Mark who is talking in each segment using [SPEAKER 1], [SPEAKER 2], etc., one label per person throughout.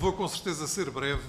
[SPEAKER 1] vou com certeza ser breve.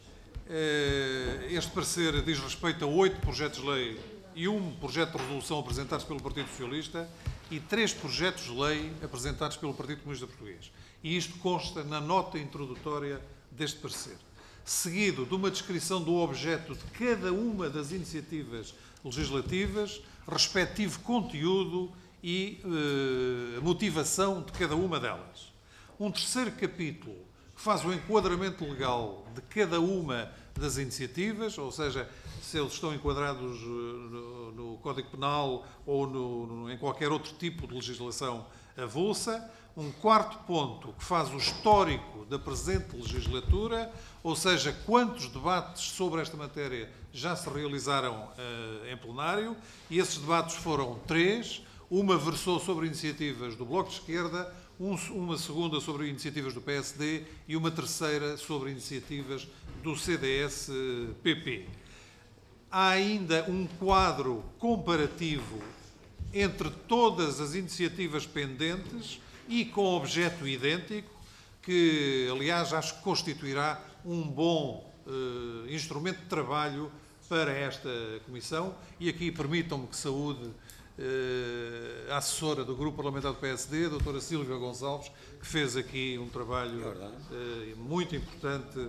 [SPEAKER 1] Este parecer diz respeito a 8 projetos de lei e um projeto de resolução apresentados pelo Partido Socialista e 3 projetos de lei apresentados pelo Partido Comunista Português. E isto consta na nota introdutória deste parecer, seguido de uma descrição do objeto de cada uma das iniciativas legislativas, respectivo conteúdo e motivação de cada uma delas. Um terceiro capítulo que faz o enquadramento legal de cada uma das iniciativas, ou seja, se eles estão enquadrados no Código Penal ou em qualquer outro tipo de legislação avulsa. Um quarto ponto que faz o histórico da presente legislatura, ou seja, quantos debates sobre esta matéria já se realizaram em plenário, e esses debates foram 3. Uma versou sobre iniciativas do Bloco de Esquerda, uma segunda sobre iniciativas do PSD e uma terceira sobre iniciativas do CDS-PP. Há ainda um quadro comparativo entre todas as iniciativas pendentes e com objeto idêntico, que, aliás, acho que constituirá um bom instrumento de trabalho para esta Comissão. E aqui permitam-me que saúde a assessora do Grupo Parlamentar do PSD, a doutora Sílvia Gonçalves, que fez aqui um trabalho muito importante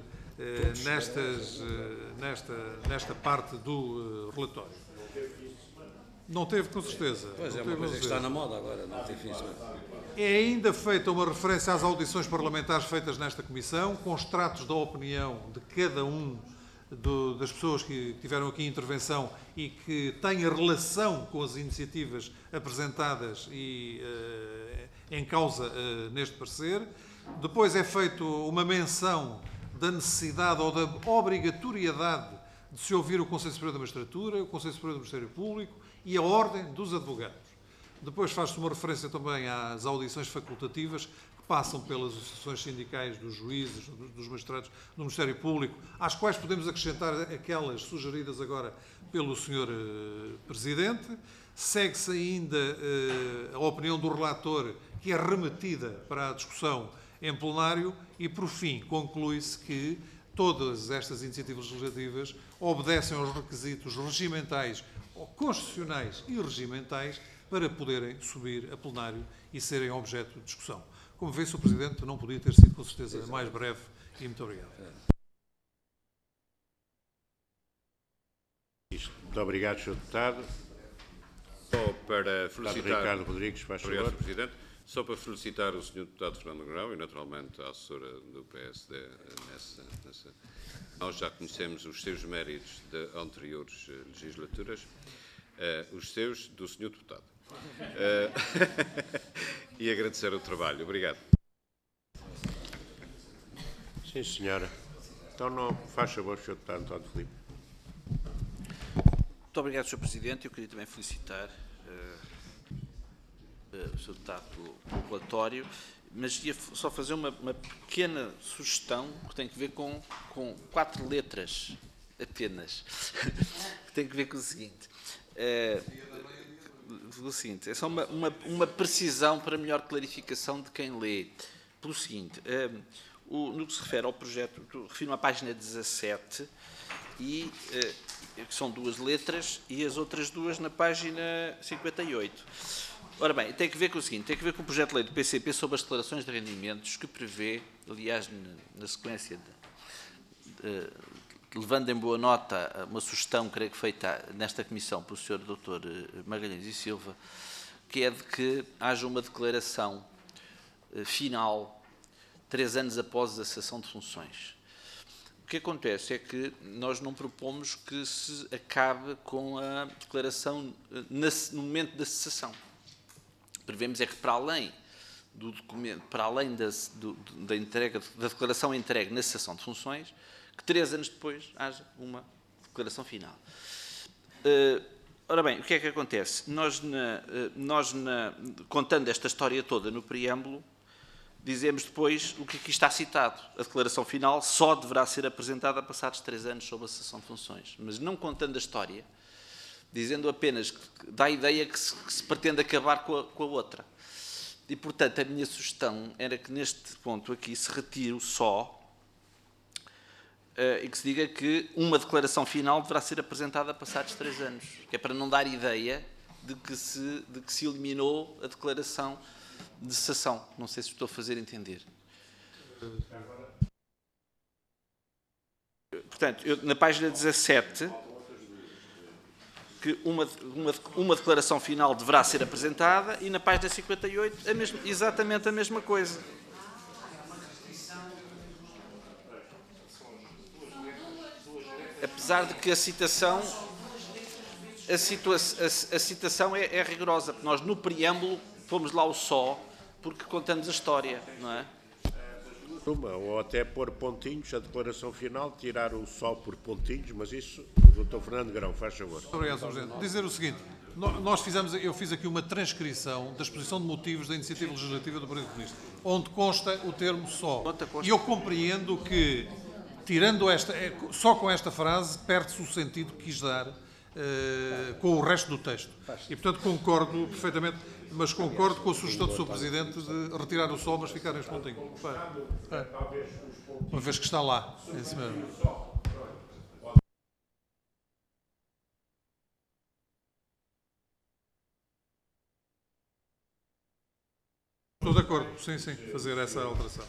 [SPEAKER 1] nesta parte do relatório. Não teve, com certeza.
[SPEAKER 2] Pois é, uma coisa que está na moda agora, não tem fins.
[SPEAKER 1] É ainda feita uma referência às audições parlamentares feitas nesta Comissão, com extratos da opinião de cada um das pessoas que tiveram aqui intervenção e que têm relação com as iniciativas apresentadas e em causa neste parecer. Depois é feita uma menção da necessidade ou da obrigatoriedade de se ouvir o Conselho Superior da Magistratura, o Conselho Superior do Ministério Público e a Ordem dos Advogados. Depois faz-se uma referência também às audições facultativas, que passam pelas associações sindicais dos juízes, dos magistrados do Ministério Público, às quais podemos acrescentar aquelas sugeridas agora pelo Sr. Presidente. Segue-se ainda a opinião do relator, que é remetida para a discussão em plenário, e, por fim, conclui-se que todas estas iniciativas legislativas obedecem aos requisitos regimentais, ou constitucionais e regimentais, para poderem subir a plenário e serem objeto de discussão. Como vê, Sr. Presidente, não podia ter sido, com certeza, mais breve, e muito obrigado.
[SPEAKER 3] Muito obrigado, Sr. Deputado.
[SPEAKER 4] Só para felicitar...
[SPEAKER 3] Ricardo Rodrigues, faz favor.
[SPEAKER 4] Obrigado, Sr. Presidente. Só para felicitar o Sr. Deputado Fernando Negrão e, naturalmente, a assessora do PSD nessa... Nós já conhecemos os seus méritos de anteriores legislaturas, os seus do Sr. Deputado. E agradecer o trabalho. Obrigado.
[SPEAKER 3] Sim, senhora. Então, não faz favor, Sr. Deputado António Filipe.
[SPEAKER 5] Muito obrigado, Sr. Presidente. Eu queria também felicitar o Sr. Deputado pelo relatório, mas ia só fazer uma pequena sugestão que tem que ver com 4 letras apenas. Que tem que ver com o seguinte. É só uma precisão para melhor clarificação de quem lê. Pelo seguinte, no que se refere ao projeto, refiro-me à página 17, que são 2 letras, e as outras 2 na página 58. Ora bem, tem que ver com o seguinte, tem que ver com o projeto de lei do PCP sobre as declarações de rendimentos, que prevê, aliás, na sequência levando em boa nota uma sugestão, creio que feita nesta comissão pelo Sr. Dr. Magalhães e Silva, que é de que haja uma declaração final 3 anos após a cessação de funções. O que acontece é que nós não propomos que se acabe com a declaração no momento da cessação. Prevemos é que, para além do documento, para além da entrega, da declaração entregue na cessação de funções, que 3 anos depois haja uma declaração final. Ora bem, o que é que acontece? Nós, contando esta história toda no preâmbulo, dizemos depois o que aqui está citado. A declaração final só deverá ser apresentada passados 3 anos sob a cessação de funções. Mas não contando a história, dizendo apenas que dá a ideia que se pretende acabar com a outra. E, portanto, a minha sugestão era que neste ponto aqui se retire o só e que se diga que uma declaração final deverá ser apresentada passados 3 anos, que é para não dar ideia de que se eliminou a declaração de cessação. Não sei se estou a fazer entender. Portanto, na página 17, que uma declaração final deverá ser apresentada, e na página 58 exatamente a mesma coisa. Apesar de que a citação é rigorosa, porque nós no preâmbulo fomos lá o só, porque contamos a história, não é?
[SPEAKER 3] Ou até pôr pontinhos, a declaração final, tirar o só por pontinhos, mas isso, Dr. Fernando Negrão, faz favor.
[SPEAKER 1] Obrigado, Sr. Presidente. Dizer o seguinte, eu fiz aqui uma transcrição da exposição de motivos da iniciativa legislativa do Partido Comunista, onde consta o termo só. E eu compreendo que, tirando só com esta frase, perde-se o sentido que quis dar com o resto do texto. E, portanto, concordo perfeitamente, mas concordo com a sugestão do Sr. Presidente de retirar o só, mas ficar em pontinhos. Uma vez que está lá. É isso mesmo. Estou de acordo, sim, fazer essa alteração.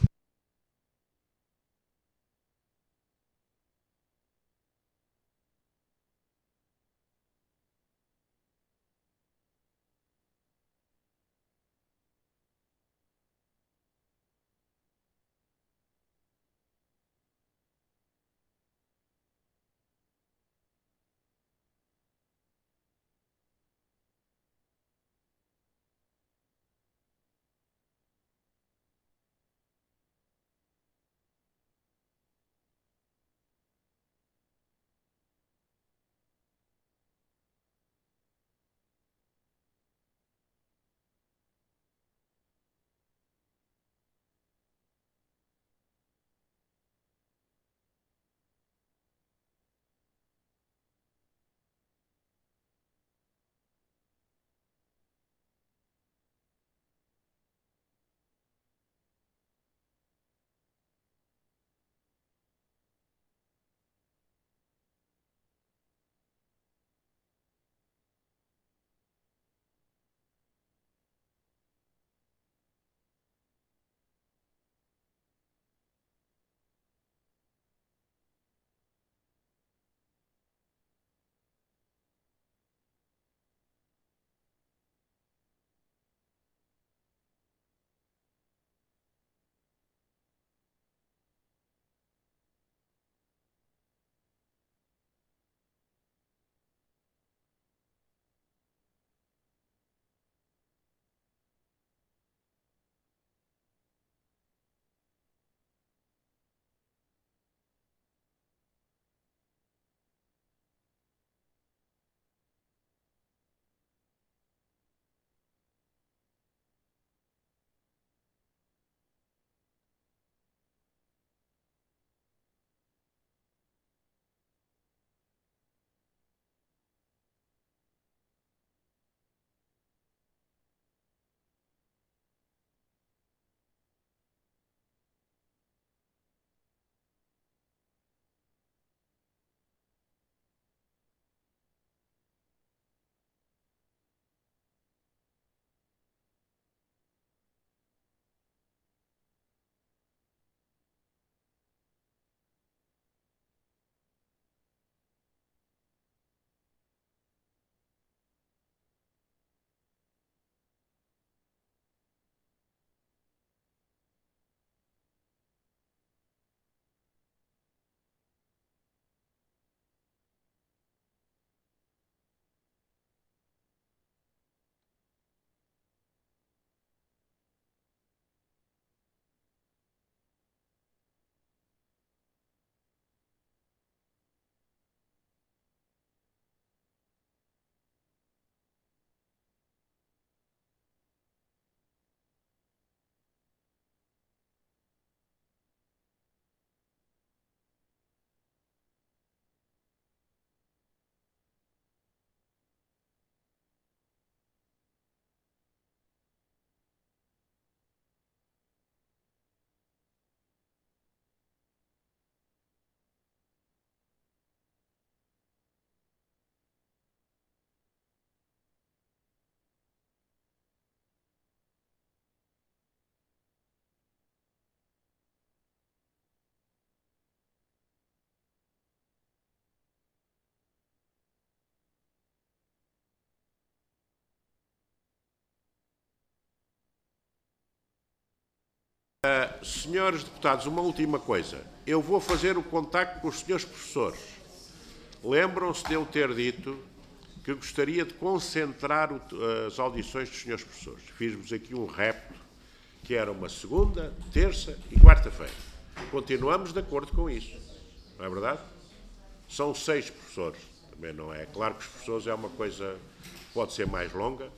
[SPEAKER 3] Senhores deputados, uma última coisa. Eu vou fazer o contacto com os senhores professores. Lembram-se de eu ter dito que gostaria de concentrar as audições dos senhores professores. Fiz-vos aqui um repto, que era uma segunda, terça e quarta-feira. Continuamos de acordo com isso. Não é verdade? São 6 professores. Também não é. Claro que os professores é uma coisa que pode ser mais longa.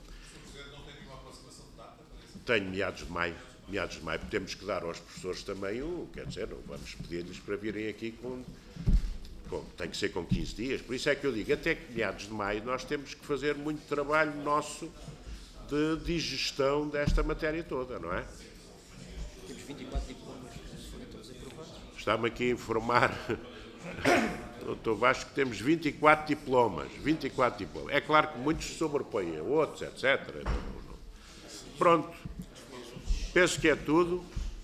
[SPEAKER 3] Tenho meados de maio, porque temos que dar aos professores também quer dizer, não vamos pedir-lhes para virem aqui tem que ser com 15 dias, por isso é que eu digo, até que meados de maio nós temos que fazer muito trabalho nosso de digestão desta matéria toda, não é?
[SPEAKER 6] Temos 24 diplomas que foram todos aprovados.
[SPEAKER 3] Está-me aqui a informar, Dr. Vasco, que temos 24 diplomas. É claro que muitos se sobrepõem a outros, etc. Pronto. Penso que é tudo.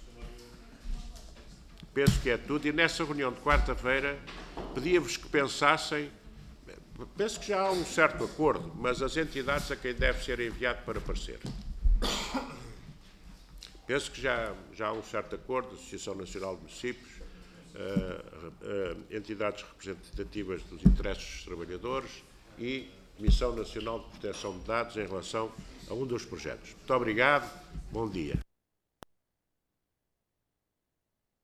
[SPEAKER 3] E nessa reunião de quarta-feira pedia-vos que pensassem, penso que já há um certo acordo, mas as entidades a quem deve ser enviado para parecer. Penso que já há um certo acordo, Associação Nacional de Municípios, entidades representativas dos interesses dos trabalhadores e Comissão Nacional de Proteção de Dados em relação a um dos projetos. Muito obrigado, bom dia.